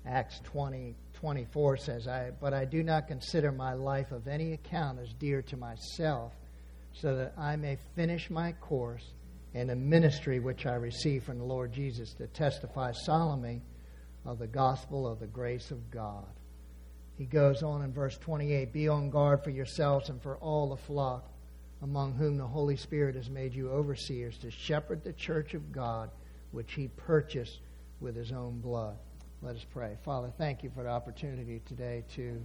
Acts 20:24 says, But I do not consider my life of any account as dear to myself, so that I may finish my course in the ministry which I received from the Lord Jesus, to testify solemnly of the gospel of the grace of God. He goes on in verse 28, Be on guard for yourselves and for all the flock, among whom the Holy Spirit has made you overseers, to shepherd the church of God, which He purchased with His own blood. Let us pray. Father, thank You for the opportunity today to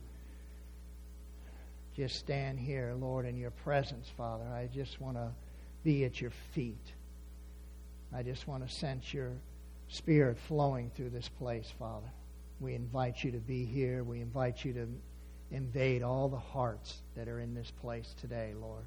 just stand here, Lord, in Your presence, Father. I just want to be at Your feet. I just want to sense Your Spirit flowing through this place, Father. We invite You to be here. We invite You to invade all the hearts that are in this place today, Lord.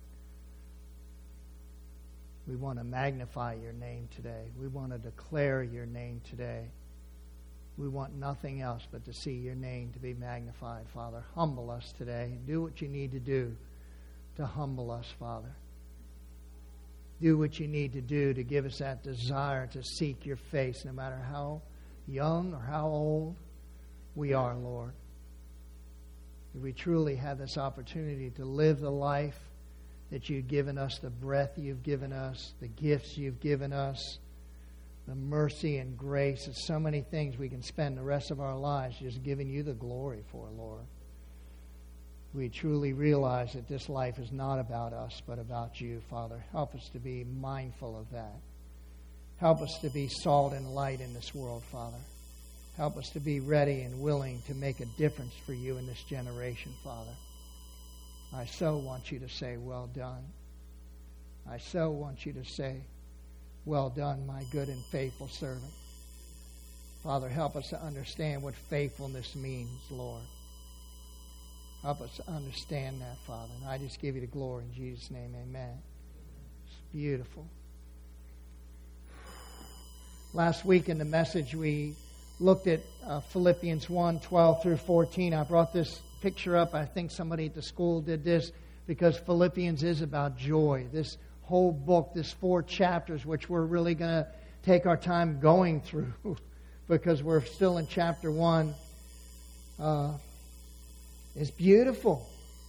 We want to magnify Your name today. We want to declare Your name today. We want nothing else but to see Your name to be magnified, Father. Humble us today. Do what You need to do to humble us, Father. Do what You need to do to give us that desire to seek Your face, no matter how young or how old we are, Lord. We truly have this opportunity to live the life that You've given us, the breath You've given us, the gifts You've given us, the mercy and grace. There's so many things we can spend the rest of our lives just giving You the glory for, Lord. We truly realize that this life is not about us, but about You, Father. Help us to be mindful of that. Help us to be salt and light in this world, Father. Help us to be ready and willing to make a difference for You in this generation, Father. I so want You to say, well done. I so want You to say, well done, my good and faithful servant. Father, help us to understand what faithfulness means, Lord. Help us to understand that, Father. And I just give You the glory in Jesus' name, amen. It's beautiful. Last week in the message, we looked at Philippians 1:12 through 14. I brought this picture up. I think somebody at the school did this because Philippians is about joy. This whole book, this 4 chapters, which we're really going to take our time going through because we're still in chapter 1, is beautiful.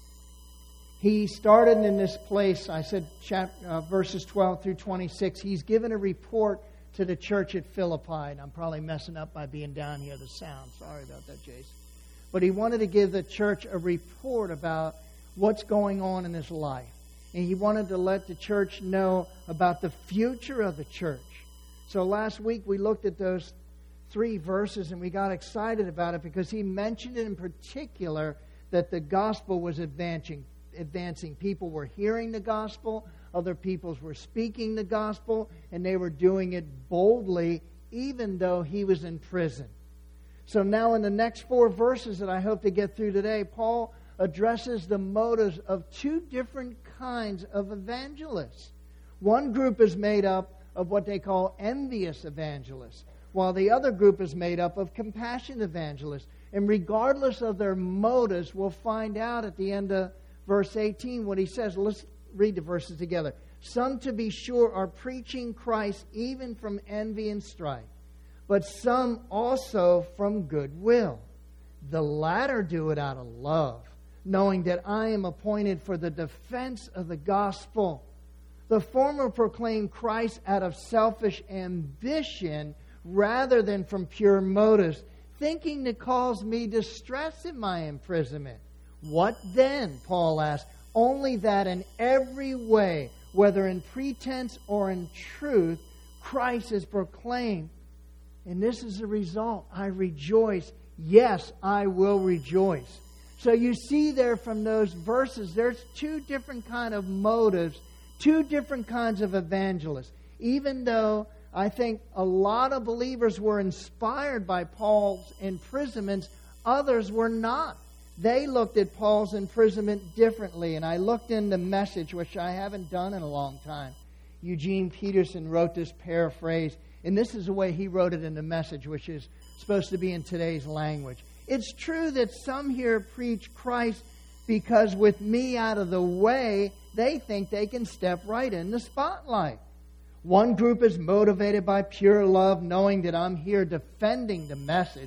He started in this place, I said verses 12 through 26. He's given a report to the church at Philippi. And I'm probably messing up by being down here, the sound. Sorry about that, Jason. But he wanted to give the church a report about what's going on in his life. And he wanted to let the church know about the future of the church. So last week we looked at those 3 verses and we got excited about it because he mentioned it in particular that the gospel was advancing. People were hearing the gospel, other peoples were speaking the gospel, and they were doing it boldly even though he was in prison. So now in the next 4 verses that I hope to get through today, Paul addresses the motives of 2 different kinds of evangelists. One group is made up of what they call envious evangelists, while the other group is made up of compassionate evangelists. And regardless of their motives, we'll find out at the end of verse 18 what he says. Let's read the verses together. Some, to be sure, are preaching Christ even from envy and strife, but some also from goodwill. The latter do it out of love, knowing that I am appointed for the defense of the gospel. The former proclaim Christ out of selfish ambition rather than from pure motives, thinking to cause me distress in my imprisonment. What then? Paul asks. Only that in every way, whether in pretense or in truth, Christ is proclaimed. And this is the result. I rejoice. Yes, I will rejoice. So you see there from those verses, there's 2 different kind of motives, 2 different kinds of evangelists. Even though I think a lot of believers were inspired by Paul's imprisonments, others were not. They looked at Paul's imprisonment differently. And I looked in the Message, which I haven't done in a long time. Eugene Peterson wrote this paraphrase. And this is the way he wrote it in the Message, which is supposed to be in today's language. It's true that some here preach Christ because with me out of the way, they think they can step right in the spotlight. One group is motivated by pure love, knowing that I'm here defending the message,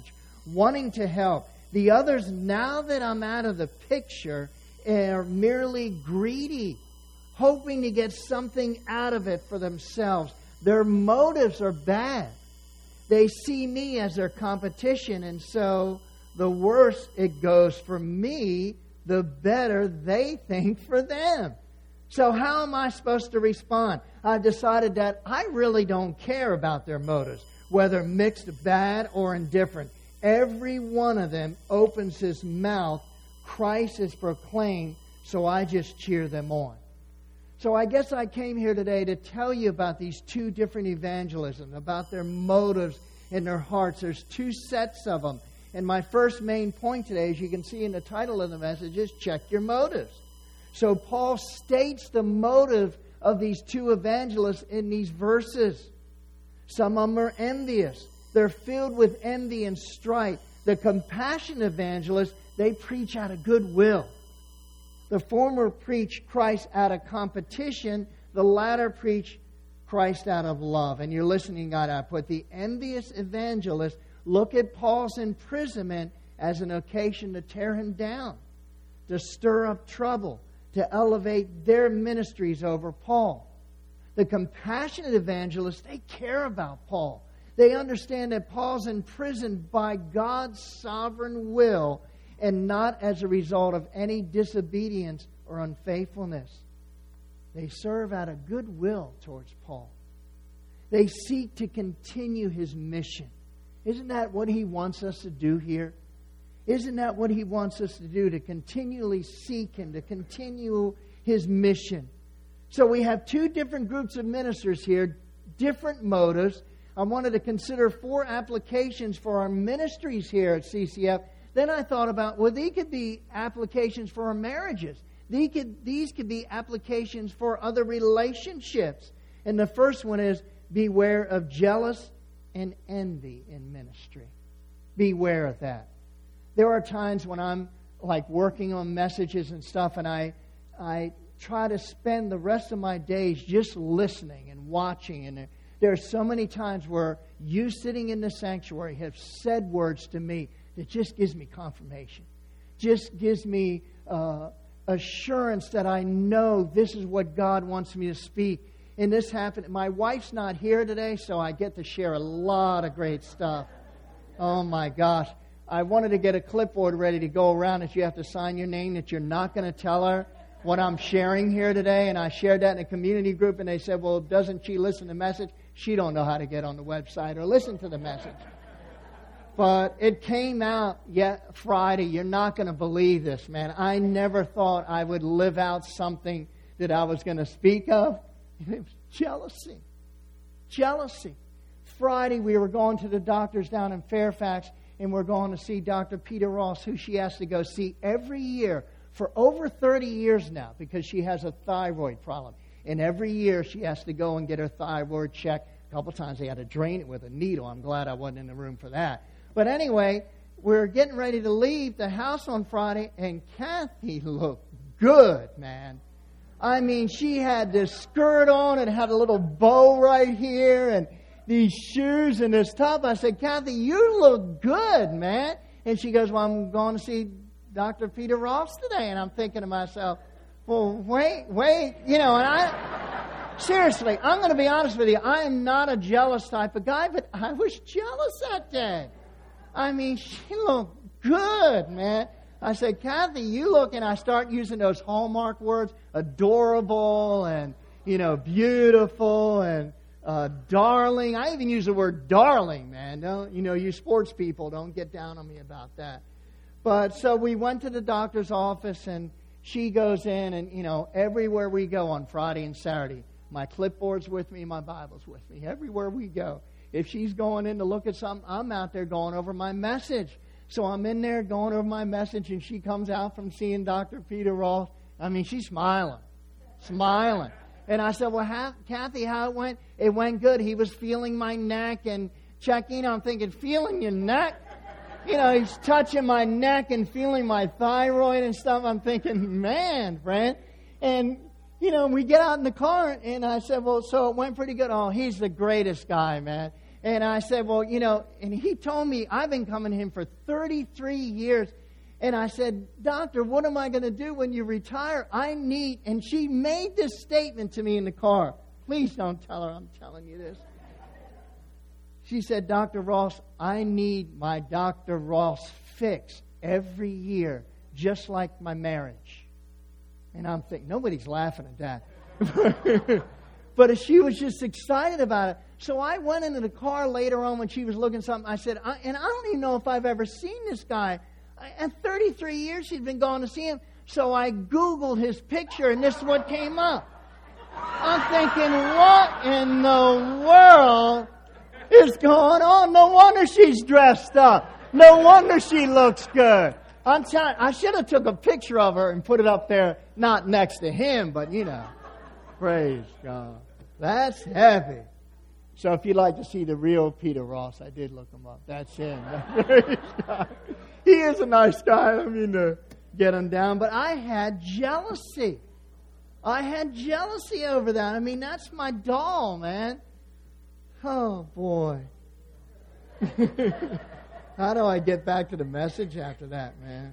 wanting to help. The others, now that I'm out of the picture, are merely greedy, hoping to get something out of it for themselves. Their motives are bad. They see me as their competition, and so the worse it goes for me, the better they think for them. So how am I supposed to respond? I've decided that I really don't care about their motives, whether mixed, bad, or indifferent. Every one of them opens his mouth, Christ is proclaimed, so I just cheer them on. So I guess I came here today to tell you about these two different evangelisms, about their motives in their hearts. There's two sets of them. And my first main point today, as you can see in the title of the message, is check your motives. So Paul states the motive of these two evangelists in these verses. Some of them are envious. They're filled with envy and strife. The compassionate evangelists, they preach out of goodwill. The former preach Christ out of competition. The latter preach Christ out of love. And you're listening, God, I put the envious evangelists look at Paul's imprisonment as an occasion to tear him down, to stir up trouble, to elevate their ministries over Paul. The compassionate evangelists, they care about Paul. They understand that Paul's imprisoned by God's sovereign will and not as a result of any disobedience or unfaithfulness. They serve out of goodwill towards Paul. They seek to continue his mission. Isn't that what he wants us to do here? Isn't that what he wants us to do? To continually seek him, to continue his mission. So we have two different groups of ministers here, different motives. I wanted to consider 4 applications for our ministries here at CCF. Then I thought about, well, these could be applications for our marriages. These could be applications for other relationships. And the first one is, beware of jealous and envy in ministry. Beware of that. There are times when I'm like working on messages and stuff, and I try to spend the rest of my days just listening and watching. And there are so many times where you sitting in the sanctuary have said words to me that just gives me confirmation. Just gives me assurance that I know this is what God wants me to speak. And this happened. My wife's not here today, so I get to share a lot of great stuff. Oh my gosh. I wanted to get a clipboard ready to go around that you have to sign your name, that you're not going to tell her what I'm sharing here today. And I shared that in a community group, and they said, well, doesn't she listen to the message? She don't know how to get on the website or listen to the message. But it came out Friday. You're not going to believe this, man. I never thought I would live out something that I was going to speak of. It was jealousy. Jealousy. Friday, we were going to the doctors down in Fairfax, and we're going to see Dr. Peter Ross, who she has to go see every year for over 30 years now because she has a thyroid problem. And every year she has to go and get her thyroid checked. A couple times they had to drain it with a needle. I'm glad I wasn't in the room for that. But anyway, we're getting ready to leave the house on Friday, and Kathy looked good, man. I mean, she had this skirt on and had a little bow right here and these shoes and this top. I said, Kathy, you look good, man. And she goes, well, I'm going to see Dr. Peter Ross today. And I'm thinking to myself, well, wait. And seriously, I'm going to be honest with you. I am not a jealous type of guy, but I was jealous that day. I mean, she looked good, man. I said, Kathy, you look, and I start using those Hallmark words, adorable and, beautiful and darling. I even use the word darling, man. Don't, you sports people, don't get down on me about that. But so we went to the doctor's office, and she goes in, and, everywhere we go on Friday and Saturday, my clipboard's with me, my Bible's with me. Everywhere we go. If she's going in to look at something, I'm out there going over my message. So I'm in there going over my message, and she comes out from seeing Dr. Peter Ross. I mean, she's smiling. And I said, well, Kathy, how it went? It went good. He was feeling my neck and checking. I'm thinking, feeling your neck? He's touching my neck and feeling my thyroid and stuff. I'm thinking, man, friend. And, we get out in the car, and I said, well, so it went pretty good. Oh, he's the greatest guy, man. And I said, well, and he told me, I've been coming to him for 33 years. And I said, doctor, what am I going to do when you retire? And she made this statement to me in the car. Please don't tell her I'm telling you this. She said, Dr. Ross, I need my Dr. Ross fix every year, just like my marriage. And I'm thinking, nobody's laughing at that. But she was just excited about it. So I went into the car later on when she was looking something. I said, and I don't even know if I've ever seen this guy. And 33 years she'd been going to see him. So I Googled his picture, and this is what came up. I'm thinking, what in the world is going on? No wonder she's dressed up. No wonder she looks good. I'm telling you, I should have took a picture of her and put it up there, not next to him, but praise God. That's heavy. So if you'd like to see the real Peter Ross, I did look him up. That's him. Praise God. He is a nice guy. I mean to get him down. But I had jealousy. I had jealousy over that. I mean, that's my doll, man. Oh, boy. How do I get back to the message after that, man?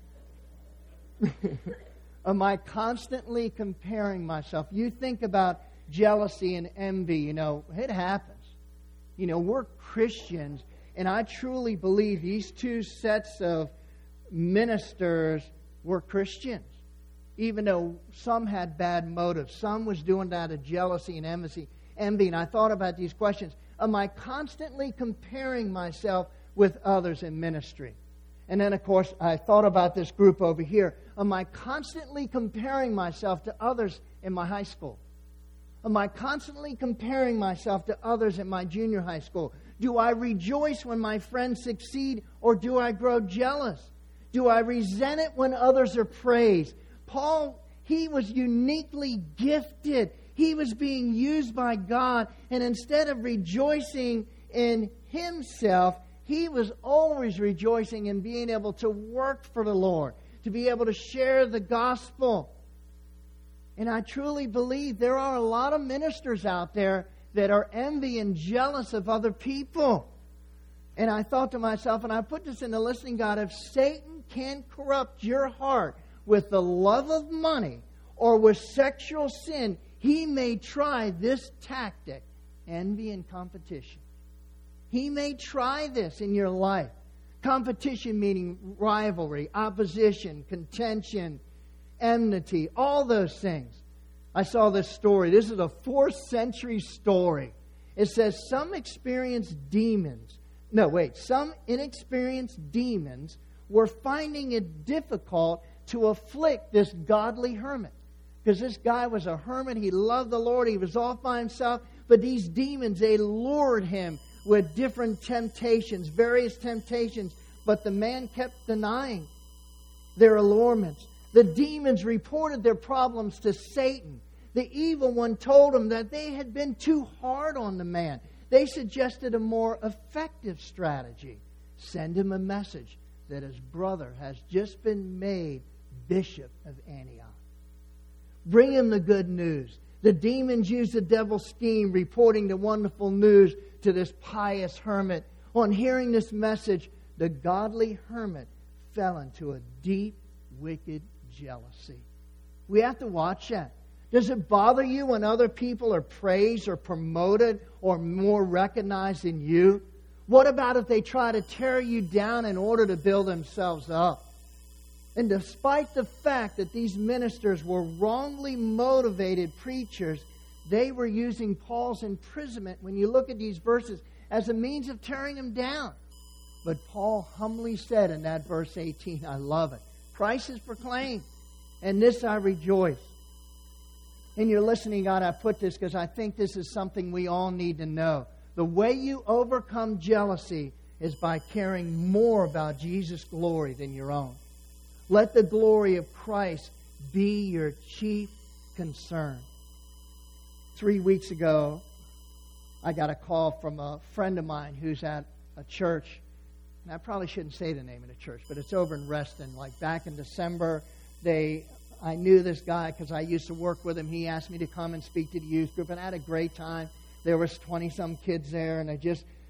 Am I constantly comparing myself? You think about jealousy and envy, it happens. We're Christians, and I truly believe these two sets of ministers were Christians. Even though some had bad motives. Some was doing that out of jealousy and envy. And I thought about these questions. Am I constantly comparing myself with others in ministry? And then, of course, I thought about this group over here. Am I constantly comparing myself to others in my high school? Am I constantly comparing myself to others in my junior high school? Do I rejoice when my friends succeed, or do I grow jealous? Do I resent it when others are praised? Paul, he was uniquely gifted. He was being used by God. And instead of rejoicing in himself, he was always rejoicing in being able to work for the Lord, to be able to share the gospel. And I truly believe there are a lot of ministers out there that are envy and jealous of other people. And I thought to myself, and I put this in the listening guide, if Satan can corrupt your heart with the love of money or with sexual sin, he may try this tactic, envy and competition. He may try this in your life. Competition meaning rivalry, opposition, contention, enmity, all those things. I saw this story. This is a 4th century story. It says some inexperienced demons were finding it difficult to afflict this godly hermit. Because this guy was a hermit. He loved the Lord. He was off by himself. But these demons, they lured him with different temptations, various temptations. But the man kept denying their allurements. The demons reported their problems to Satan. The evil one told him that they had been too hard on the man. They suggested a more effective strategy. Send him a message that his brother has just been made Bishop of Antioch. Bring him the good news. The demons used the devil's scheme, reporting the wonderful news to this pious hermit. On hearing this message, the godly hermit fell into a deep, wicked jealousy. We have to watch that. Does it bother you when other people are praised or promoted or more recognized than you? What about if they try to tear you down in order to build themselves up? And despite the fact that these ministers were wrongly motivated preachers, they were using Paul's imprisonment, when you look at these verses, as a means of tearing him down. But Paul humbly said in that verse 18, I love it. Christ is proclaimed, and this I rejoice. In your listening, God, I put this because I think this is something we all need to know. The way you overcome jealousy is by caring more about Jesus' glory than your own. Let the glory of Christ be your chief concern. 3 weeks ago, I got a call from a friend of mine who's at a church. And I probably shouldn't say the name of the church, but it's over in Reston. Like back in December, I knew this guy because I used to work with him. He asked me to come and speak to the youth group, and I had a great time. There was 20-some kids there, and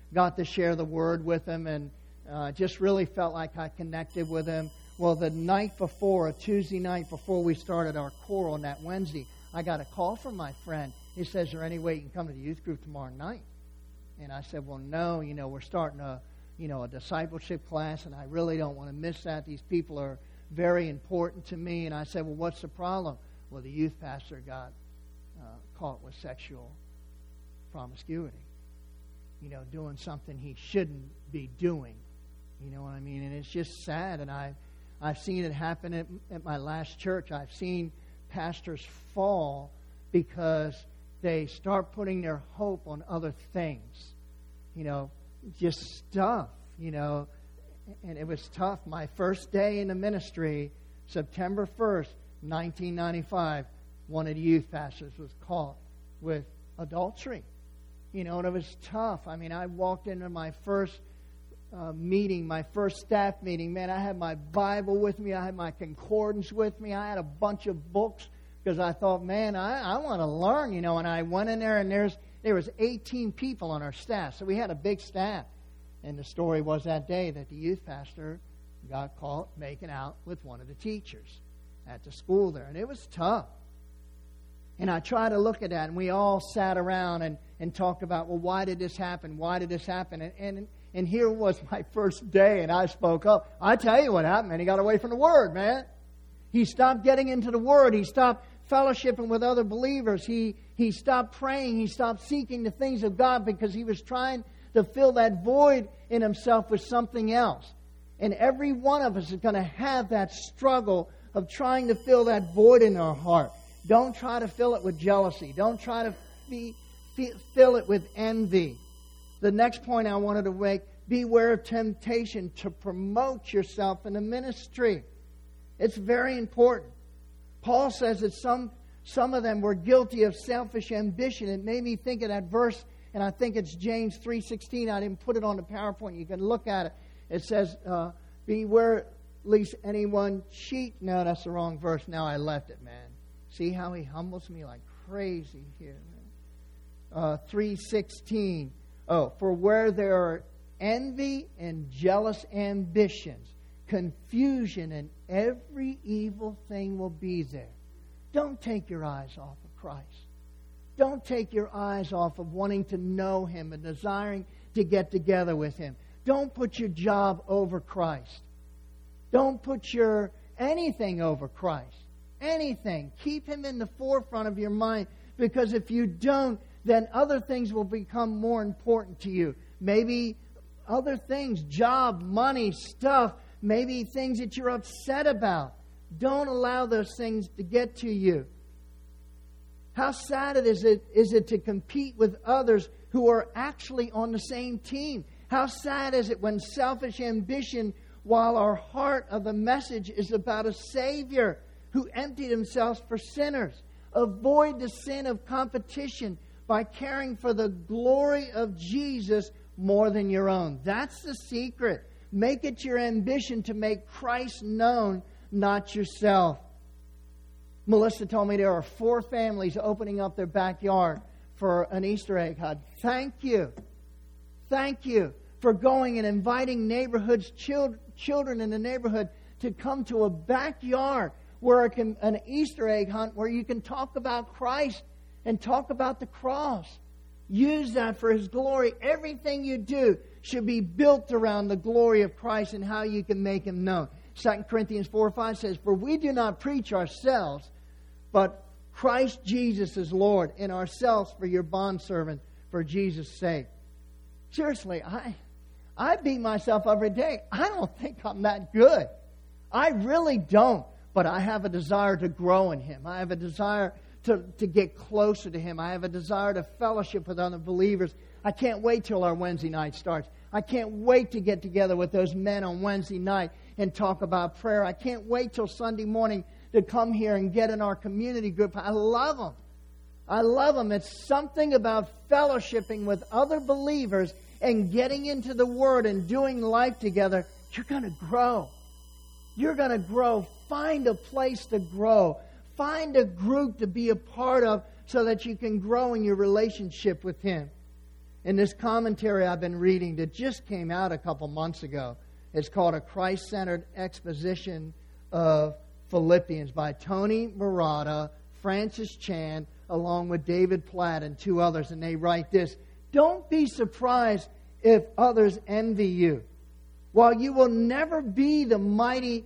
got to share the Word with him, and just really felt like I connected with him. Well, the night before, a Tuesday night before we started our choral on that Wednesday, I got a call from my friend. He says, "Is there any way you can come to the youth group tomorrow night?" And I said, "Well, no, we're starting a discipleship class, and I really don't want to miss that. These people are very important to me." And I said, "Well, what's the problem?" "Well, the youth pastor got caught with sexual promiscuity. Doing something he shouldn't be doing." You know what I mean? And it's just sad. And I've seen it happen at my last church. I've seen pastors fall because they start putting their hope on other things. Just stuff, And it was tough. My first day in the ministry, September 1st, 1995, one of the youth pastors was caught with adultery. And it was tough. I walked into my first meeting, my first staff meeting. Man, I had my Bible with me. I had my concordance with me. I had a bunch of books because I thought, man, I want to learn, And I went in there, and there was 18 people on our staff. So we had a big staff. And the story was that day that the youth pastor got caught making out with one of the teachers at the school there. And it was tough. And I tried to look at that, and we all sat around and talked about, well, why did this happen? Why did this happen? And here was my first day, and I spoke up. I tell you what happened, man. He got away from the Word, man. He stopped getting into the Word. He stopped fellowshipping with other believers. He stopped praying. He stopped seeking the things of God because he was trying to fill that void in himself with something else. And every one of us is going to have that struggle of trying to fill that void in our heart. Don't try to fill it with jealousy. Don't try to fill it with envy. The next point I wanted to make, beware of temptation to promote yourself in the ministry. It's very important. Paul says that some of them were guilty of selfish ambition. It made me think of that verse, and I think it's James 3:16. I didn't put it on the PowerPoint. You can look at it. It says, beware lest anyone cheat. No, that's the wrong verse. Now I left it, man. See how he humbles me like crazy here. 3:16. Oh, for where there are envy and jealous ambitions, confusion and every evil thing will be there. Don't take your eyes off of Christ. Don't take your eyes off of wanting to know Him and desiring to get together with Him. Don't put your job over Christ. Don't put your anything over Christ. Anything. Keep Him in the forefront of your mind, because if you don't, then other things will become more important to you. Maybe other things, job, money, stuff, maybe things that you're upset about. Don't allow those things to get to you. How sad is it to compete with others who are actually on the same team? How sad is it when selfish ambition, while our heart of the message is about a Savior who emptied Himself for sinners. Avoid the sin of competition by caring for the glory of Jesus more than your own. That's the secret. Make it your ambition to make Christ known, not yourself. Melissa told me there are 4 families opening up their backyard for an Easter egg hunt. Thank you. Thank you for going and inviting children in the neighborhood to come to a backyard where an Easter egg hunt where you can talk about Christ and talk about the cross. Use that for His glory. Everything you do should be built around the glory of Christ and how you can make Him known. 2 Corinthians 4:5 says, for we do not preach ourselves, but Christ Jesus is Lord, and ourselves for your bondservant for Jesus' sake. Seriously, I beat myself every day. I don't think I'm that good. I really don't. But I have a desire to grow in Him. I have a desire to get closer to Him. I have a desire to fellowship with other believers. I can't wait till our Wednesday night starts. I can't wait to get together with those men on Wednesday night and talk about prayer. I can't wait till Sunday morning to come here and get in our community group. I love them. I love them. It's something about fellowshipping with other believers and getting into the Word and doing life together. You're going to grow. You're going to grow. Find a place to grow. Find a group to be a part of so that you can grow in your relationship with Him. In this commentary I've been reading that just came out a couple months ago, it's called A Christ-Centered Exposition of Philippians by Tony Murata, Francis Chan, along with David Platt and two others. And they write this: don't be surprised if others envy you. While you might never be the mighty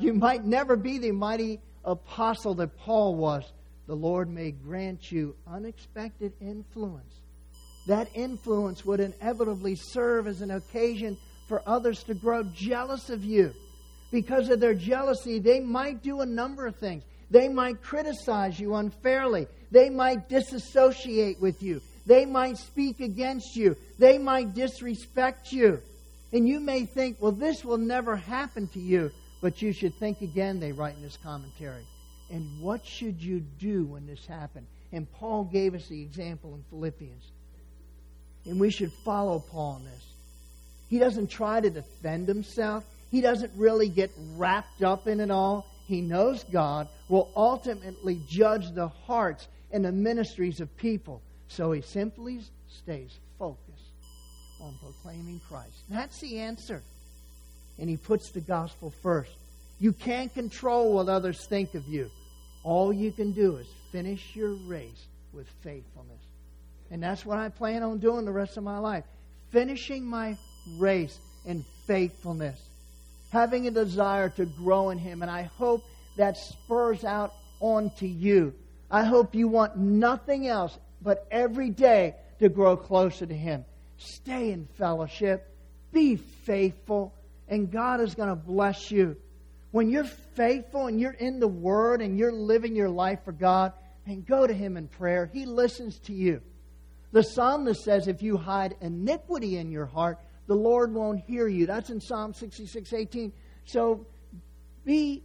apostle that Paul was, the Lord may grant you unexpected influence. That influence would inevitably serve as an occasion for others to grow jealous of you. Because of their jealousy, they might do a number of things. They might criticize you unfairly. They might disassociate with you. They might speak against you. They might disrespect you. And you may think, well, this will never happen to you. But you should think again, they write in this commentary. And what should you do when this happened? And Paul gave us the example in Philippians. And we should follow Paul in this. He doesn't try to defend himself. He doesn't really get wrapped up in it all. He knows God will ultimately judge the hearts and the ministries of people. So he simply stays focused on proclaiming Christ. That's the answer. And he puts the gospel first. You can't control what others think of you. All you can do is finish your race with faithfulness. And that's what I plan on doing the rest of my life. Finishing my race in faithfulness. Having a desire to grow in Him. And I hope that spurs out onto you. I hope you want nothing else but every day to grow closer to Him. Stay in fellowship. Be faithful. And God is going to bless you. When you're faithful and you're in the Word and you're living your life for God, and go to Him in prayer. He listens to you. The psalmist says if you hide iniquity in your heart, the Lord won't hear you. That's in Psalm 66:18. So be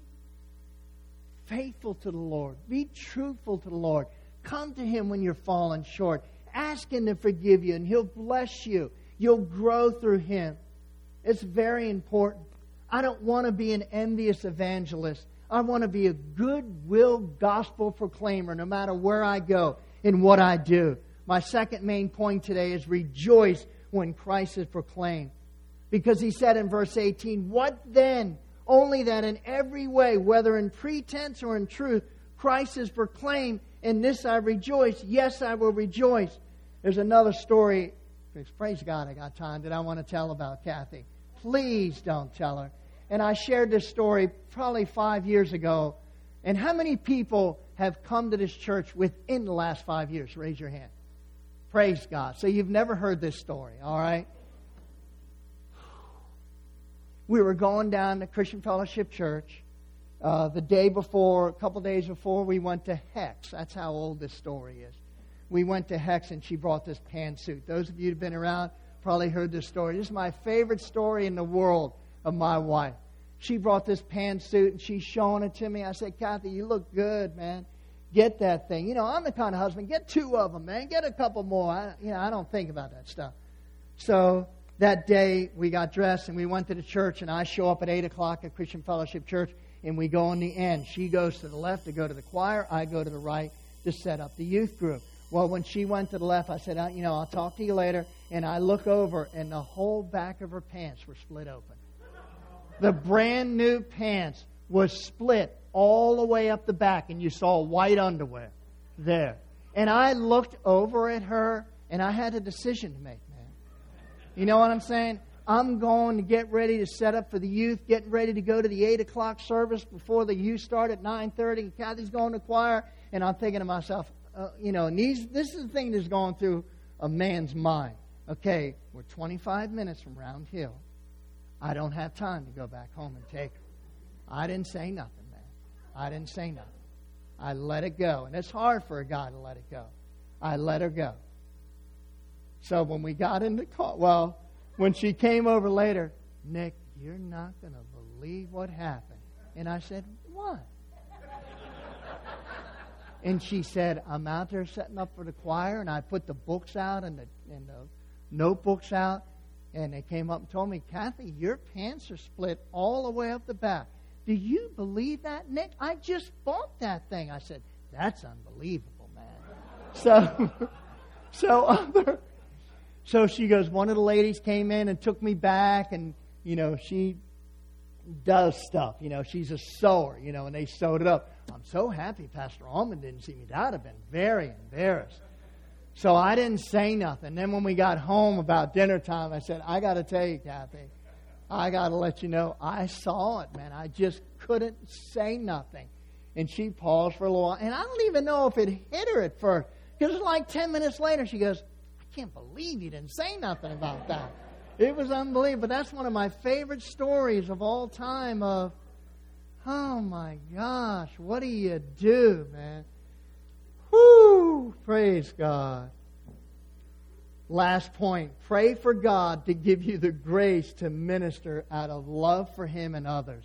faithful to the Lord. Be truthful to the Lord. Come to Him when you're falling short. Ask Him to forgive you and He'll bless you. You'll grow through Him. It's very important. I don't want to be an envious evangelist. I want to be a goodwill gospel proclaimer no matter where I go and what I do. My second main point today is rejoice when Christ is proclaimed. Because He said in verse 18, what then? Only that in every way, whether in pretense or in truth, Christ is proclaimed. In this I rejoice. Yes, I will rejoice. There's another story, praise God, I got time, that I want to tell about Kathy. Please don't tell her. And I shared this story probably 5 years ago. And how many people have come to this church within the last 5 years? Raise your hand. Praise God. So you've never heard this story, all right? We were going down to Christian Fellowship Church the day before, a couple days before, we went to Hex. That's how old this story is. We went to Hex and she brought this pantsuit. Those of you who've been around probably heard this story. This is my favorite story in the world of my wife. She brought this pantsuit and she's showing it to me. I said, Kathy, you look good, man. Get that thing. You know, I'm the kind of husband, get 2 of them, man. Get a couple more. I don't think about that stuff. So that day we got dressed and we went to the church, and I show up at 8 o'clock at Christian Fellowship Church, and we go in the end. She goes to the left to go to the choir. I go to the right to set up the youth group. Well, when she went to the left, I said, I'll talk to you later. And I look over, and the whole back of her pants were split open. The brand new pants was split all the way up the back, and you saw white underwear there. And I looked over at her, and I had a decision to make, man. You know what I'm saying? I'm going to get ready to set up for the youth, getting ready to go to the 8 o'clock service before the youth start at 9:30, and Kathy's going to choir, and I'm thinking to myself, this is the thing that's going through a man's mind. Okay, we're 25 minutes from Round Hill. I don't have time to go back home and take her. I didn't say nothing, man. I didn't say nothing. I let it go. And it's hard for a guy to let it go. I let her go. So when we got in the car, when she came over later, Nick, you're not going to believe what happened. And I said, what? And she said, I'm out there setting up for the choir, and I put the books out and the notebooks out, and they came up and told me, Kathy, your pants are split all the way up the back. Do you believe that, Nick? I just bought that thing. I said, that's unbelievable, man. So she goes, one of the ladies came in and took me back, and, she does stuff. She's a sewer, and they sewed it up. I'm so happy Pastor Allman didn't see me. That would have been very embarrassed. So I didn't say nothing. Then when we got home about dinner time, I said, I got to tell you, Kathy, I got to let you know, I saw it, man. I just couldn't say nothing. And she paused for a little while. And I don't even know if it hit her at first. Because like 10 minutes later, she goes, I can't believe you didn't say nothing about that. It was unbelievable. But that's one of my favorite stories of all time of, oh my gosh, what do you do, man? Whoo! Praise God. Last point. Pray for God to give you the grace to minister out of love for Him and others.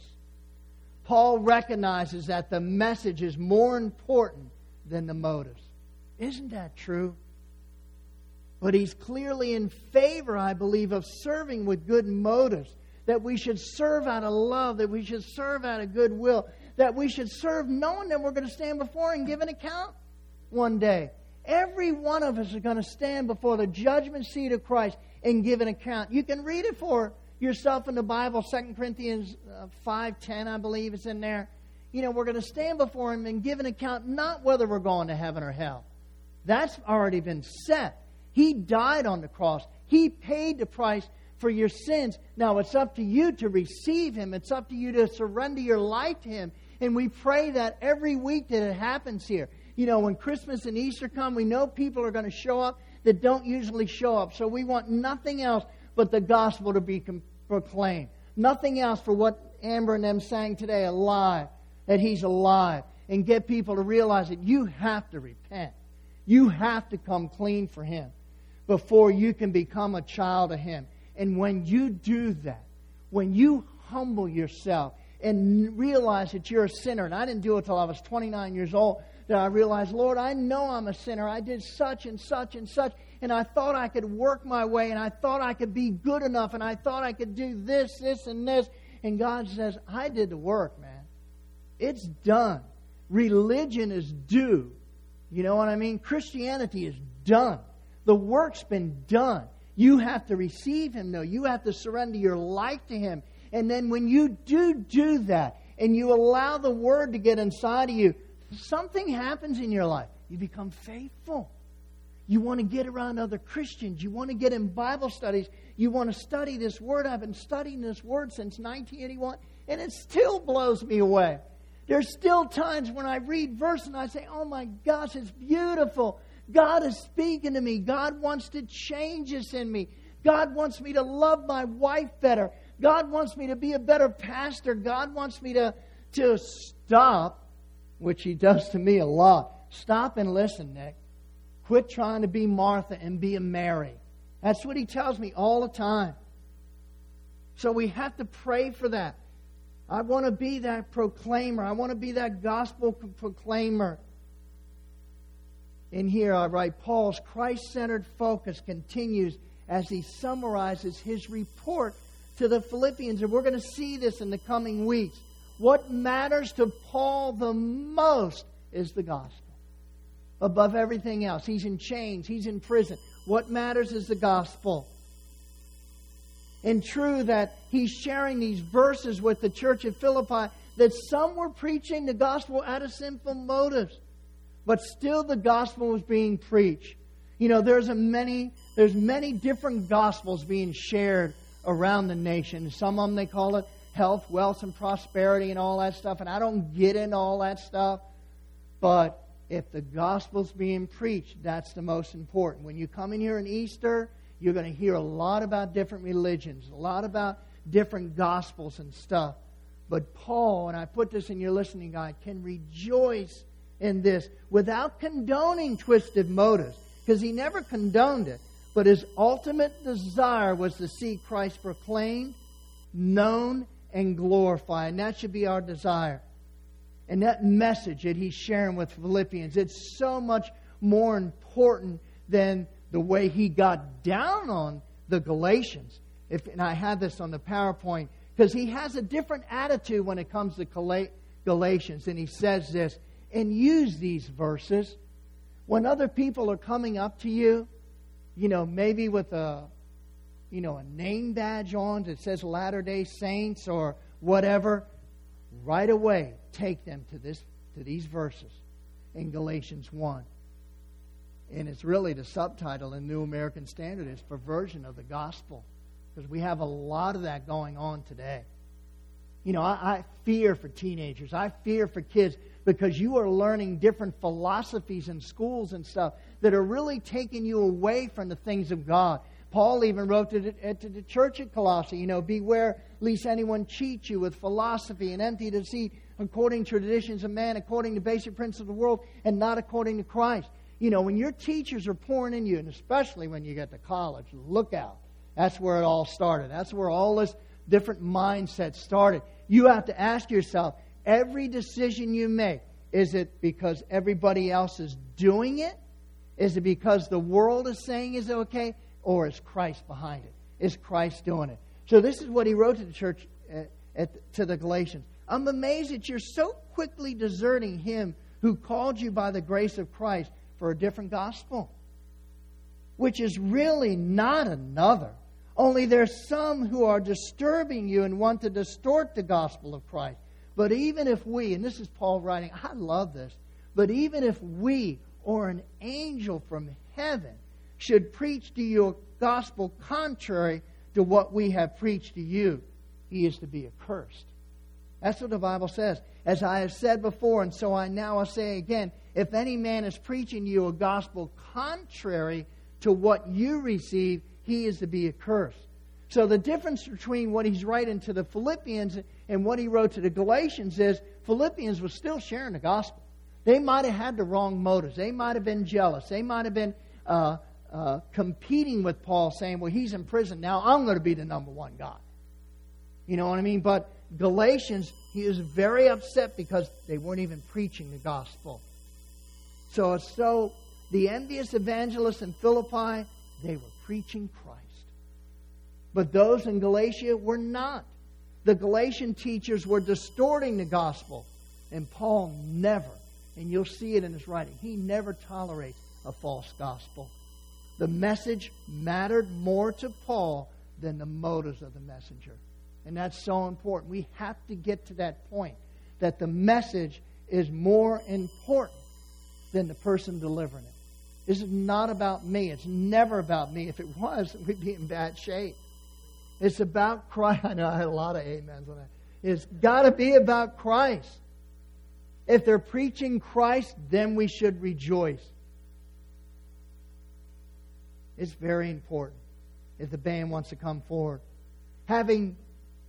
Paul recognizes that the message is more important than the motives. Isn't that true? But he's clearly in favor, I believe, of serving with good motives. That we should serve out of love, that we should serve out of goodwill, that we should serve knowing that we're going to stand before and give an account one day. Every one of us is going to stand before the judgment seat of Christ and give an account. You can read it for yourself in the Bible, 2 Corinthians 5:10, I believe it's in there. We're going to stand before Him and give an account, not whether we're going to heaven or hell. That's already been set. He died on the cross. He paid the price for your sins. Now it's up to you to receive Him. It's up to you to surrender your life to Him. And we pray that every week that it happens here. When Christmas and Easter come, we know people are going to show up that don't usually show up. So we want nothing else but the gospel to be proclaimed. Nothing else for what Amber and them sang today, alive, that He's alive. And get people to realize that you have to repent. You have to come clean for Him before you can become a child of Him. And when you do that, when you humble yourself and realize that you're a sinner, and I didn't do it until I was 29 years old, that I realized, Lord, I know I'm a sinner. I did such and such and such, and I thought I could work my way, and I thought I could be good enough, and I thought I could do this, this, and this. And God says, I did the work, man. It's done. Religion is due. You know what I mean? Christianity is done. The work's been done. You have to receive Him, though. You have to surrender your life to Him. And then when you do that, and you allow the Word to get inside of you, something happens in your life. You become faithful. You want to get around other Christians. You want to get in Bible studies. You want to study this Word. I've been studying this Word since 1981, and it still blows me away. There's still times when I read verse and I say, oh my gosh, it's beautiful. God is speaking to me. God wants to change this in me. God wants me to love my wife better. God wants me to be a better pastor. God wants me to stop, which He does to me a lot. Stop and listen, Nick. Quit trying to be Martha and be a Mary. That's what He tells me all the time. So we have to pray for that. I want to be that proclaimer. I want to be that gospel proclaimer. In here I write, Paul's Christ-centered focus continues as he summarizes his report to the Philippians. And we're going to see this in the coming weeks. What matters to Paul the most is the gospel. Above everything else. He's in chains. He's in prison. What matters is the gospel. And true that he's sharing these verses with the church at Philippi, that some were preaching the gospel out of sinful motives. But still the gospel was being preached. There's many different gospels being shared around the nation. Some of them they call it health, wealth, and prosperity and all that stuff. And I don't get into all that stuff. But if the gospel's being preached, that's the most important. When you come in here on Easter, you're going to hear a lot about different religions, a lot about different gospels and stuff. But Paul, and I put this in your listening guide, can rejoice in this without condoning twisted motives, because he never condoned it. But his ultimate desire was to see Christ proclaimed, known, and glorified. And that should be our desire. And that message that he's sharing with Philippians, it's so much more important than the way he got down on the Galatians. And I had this on the PowerPoint, because he has a different attitude when it comes to Galatians. And he says this, and use these verses when other people are coming up to you maybe with a name badge on that says Latter-day Saints or whatever, right away take them to these verses in Galatians 1. And it's really the subtitle in New American Standard is Perversion of the Gospel. Because we have a lot of that going on today. I fear for teenagers. I fear for kids because you are learning different philosophies in schools and stuff that are really taking you away from the things of God. Paul even wrote to the church at Colossae, beware lest anyone cheat you with philosophy and empty deceit according to traditions of man, according to basic principles of the world, and not according to Christ. When your teachers are pouring in you, and especially when you get to college, look out. That's where it all started. That's where all this different mindsets started. You have to ask yourself, every decision you make, is it because everybody else is doing it? Is it because the world is saying is okay? Or is Christ behind it? Is Christ doing it? So this is what he wrote to the church, to the Galatians. I'm amazed that you're so quickly deserting Him who called you by the grace of Christ for a different gospel, which is really not another. Only there's some who are disturbing you and want to distort the gospel of Christ. But even if we, and this is Paul writing, I love this, but even if we or an angel from heaven should preach to you a gospel contrary to what we have preached to you, he is to be accursed. That's what the Bible says. As I have said before, and so I now say again, if any man is preaching you a gospel contrary to what you receive, he is to be accursed. So the difference between what he's writing to the Philippians and what he wrote to the Galatians is Philippians was still sharing the gospel. They might have had the wrong motives. They might have been jealous. They might have been competing with Paul, saying, well, he's in prison now. I'm going to be the number one guy. You know what I mean? But Galatians, he was very upset because they weren't even preaching the gospel. So the envious evangelists in Philippi, they were preaching Christ. But those in Galatia were not. The Galatian teachers were distorting the gospel. And Paul never, and you'll see it in his writing, he never tolerates a false gospel. The message mattered more to Paul than the motives of the messenger. And that's so important. We have to get to that point that the message is more important than the person delivering it. This is not about me. It's never about me. If it was, we'd be in bad shape. It's about Christ. I know I had a lot of amens on that. It's got to be about Christ. If they're preaching Christ, then we should rejoice. It's very important if the band wants to come forward. Having,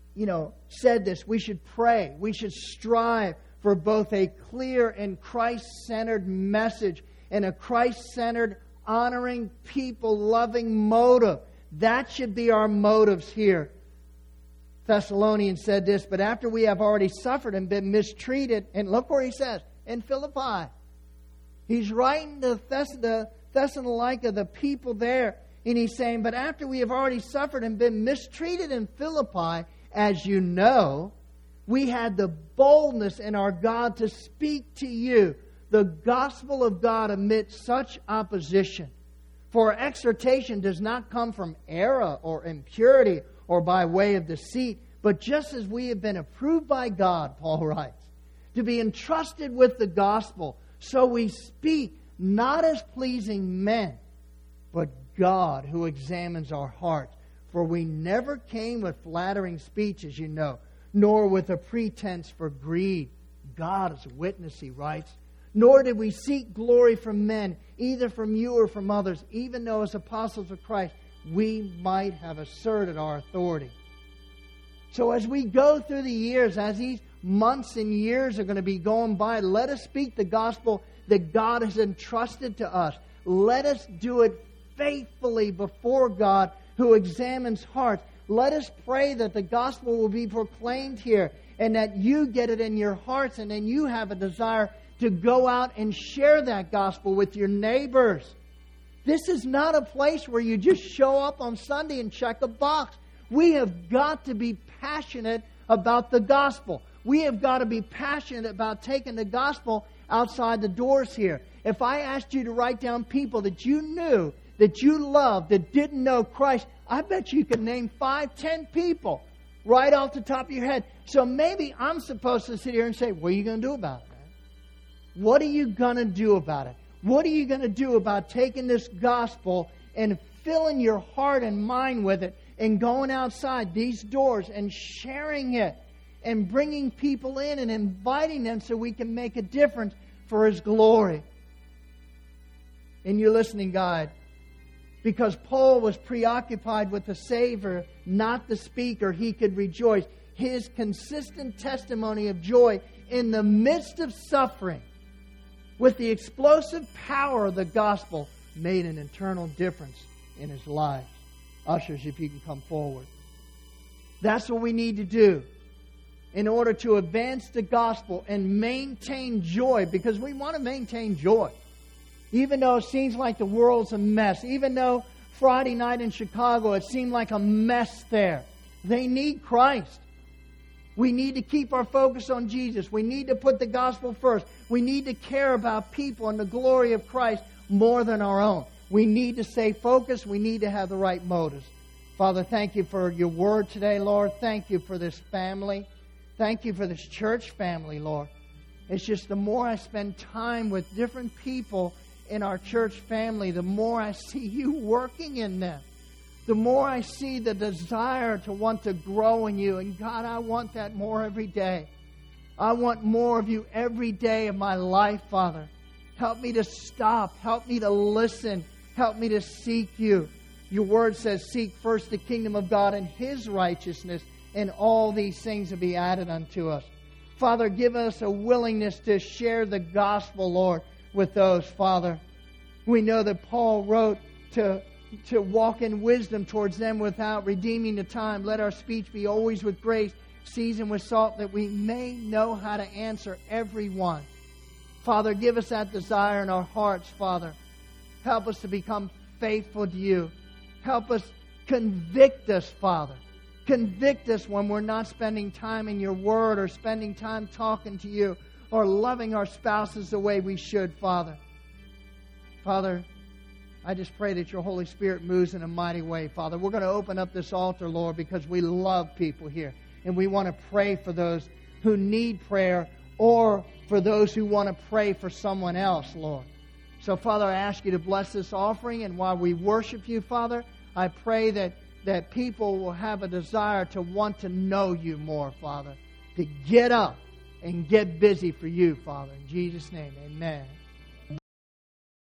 said this, we should pray. We should strive for both a clear and Christ-centered message and a Christ-centered, honoring people, loving motive. That should be our motives here. Thessalonians said this, but after we have already suffered and been mistreated, and look where he says, in Philippi. He's writing to Thessalonica, the people there, and he's saying, but after we have already suffered and been mistreated in Philippi, as you know, we had the boldness in our God to speak to you the gospel of God amidst such opposition. For exhortation does not come from error or impurity or by way of deceit, but just as we have been approved by God, Paul writes, to be entrusted with the gospel, so we speak not as pleasing men, but God who examines our hearts. For we never came with flattering speech, as you know, nor with a pretense for greed. God is a witness, he writes. Nor did we seek glory from men, either from you or from others, even though as apostles of Christ we might have asserted our authority. So as we go through the years, as these months and years are going to be going by, let us speak the gospel that God has entrusted to us. Let us do it faithfully before God who examines hearts. Let us pray that the gospel will be proclaimed here and that you get it in your hearts and then you have a desire to go out and share that gospel with your neighbors. This is not a place where you just show up on Sunday and check a box. We have got to be passionate about the gospel. We have got to be passionate about taking the gospel outside the doors here. If I asked you to write down people that you knew that you love that didn't know Christ, I bet you could name 5, 10 people right off the top of your head. So maybe I'm supposed to sit here and say, what are you going to do about it, man? What are you going to do about it? What are you going to do about taking this gospel and filling your heart and mind with it and going outside these doors and sharing it and bringing people in and inviting them so we can make a difference for His glory? In your listening guide, because Paul was preoccupied with the Savior, not the speaker, he could rejoice. His consistent testimony of joy in the midst of suffering with the explosive power of the gospel made an eternal difference in his life. Ushers, if you can come forward. That's what we need to do in order to advance the gospel and maintain joy, because we want to maintain joy. Even though it seems like the world's a mess, even though Friday night in Chicago, it seemed like a mess there. They need Christ. We need to keep our focus on Jesus. We need to put the gospel first. We need to care about people and the glory of Christ more than our own. We need to stay focused. We need to have the right motives. Father, thank you for your word today, Lord. Thank you for this family. Thank you for this church family, Lord. It's just the more I spend time with different people in our church family, the more I see you working in them. The more I see the desire to want to grow in you. And God, I want that more every day. I want more of you every day of my life, Father. Help me to stop. Help me to listen. Help me to seek you. Your word says, seek first the kingdom of God and His righteousness, and all these things will be added unto us. Father, give us a willingness to share the gospel, Lord, with those, Father. We know that Paul wrote to walk in wisdom towards them without redeeming the time. Let our speech be always with grace, seasoned with salt, that we may know how to answer everyone. Father, give us that desire in our hearts, Father. Help us to become faithful to you. Help us, convict us, Father. Convict us when we're not spending time in your word or spending time talking to you or loving our spouses the way we should, Father. Father, I just pray that your Holy Spirit moves in a mighty way, Father. We're going to open up this altar, Lord, because we love people here. And we want to pray for those who need prayer or for those who want to pray for someone else, Lord. So, Father, I ask you to bless this offering. And while we worship you, Father, I pray that people will have a desire to want to know you more, Father. To get up and get busy for you, Father. In Jesus' name, amen.